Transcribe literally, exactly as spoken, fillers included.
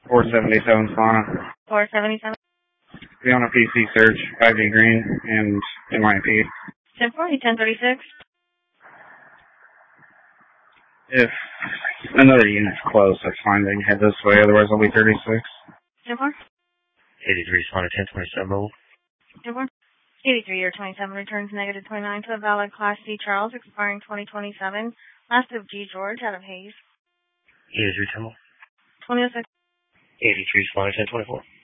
four seventy-seven Fauna. four seventy-seven. Be on a P C search, five D green, and N Y P. ten forty, ten thirty-six. If another unit's close, that's fine. They can head this way, otherwise I'll be thirty-six. ten four. eighty-three, Fauna, ten twenty-seven, mobile. ten four. eighty-three or twenty-seven returns negative twenty-nine to a valid Class C Charles expiring twenty twenty-seven. Last of G George out of Hayes. eighty-three, Temple. twenty oh six. eighty-three, Fauna, ten twenty-four.